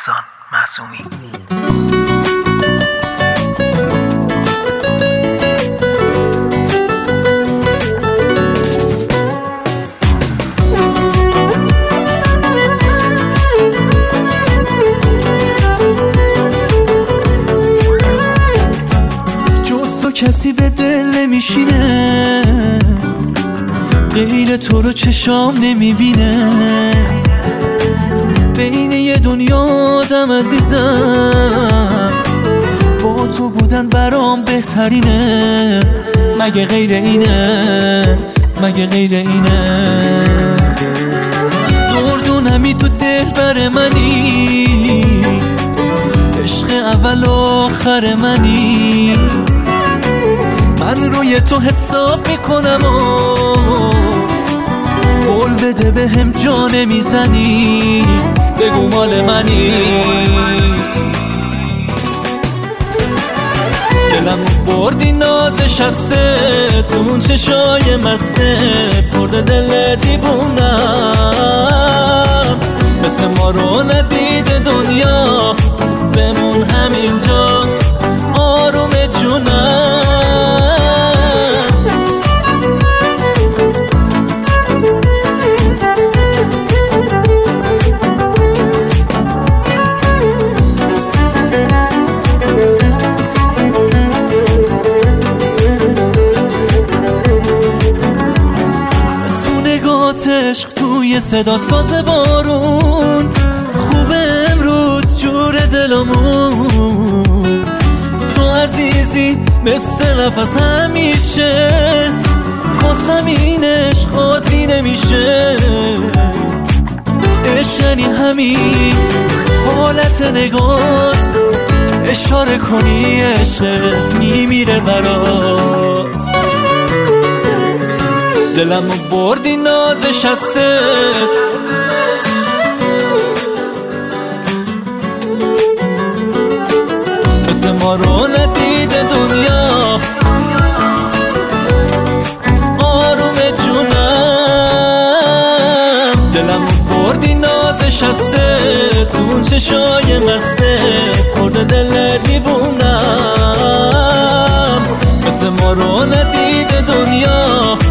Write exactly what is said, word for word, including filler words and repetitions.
احسان معصومی. جز تو کسی به دل نمیشینه، غیر تو رو چشام نمیبینه. بین یه دنیا آدم عزیزم، با تو بودن برام بهترینه. مگه غیر اینه؟ مگه غیر اینه؟ دردونمی تو دل بر منی، عشق اول و آخر منی. من روی تو حساب میکنم و قول بده به هم جا نمیزنی، بگو مال منی. دلم بردی نازش هستت، اون چشای مستت برده دل دیوونم. مثل ما رو ندید دنیا، بمون همینجا آروم جونم. عشق توی صدات ساز بارون، خوبه امروز جور دلمون. تو عزیزی مثل نفس همیشه، واسم این عشق عادی نمیشه. عشق یعنی همین حالت نگات، اشاره کنی عشقت میمیره برات. دلمو بردی نازش هستت، مثل ما رو ندید دنیا آروم جونم. دلمو بردی نازش هستت، اون چشای مستت برده دل دیوونم. مثل ما رو ندید دنیا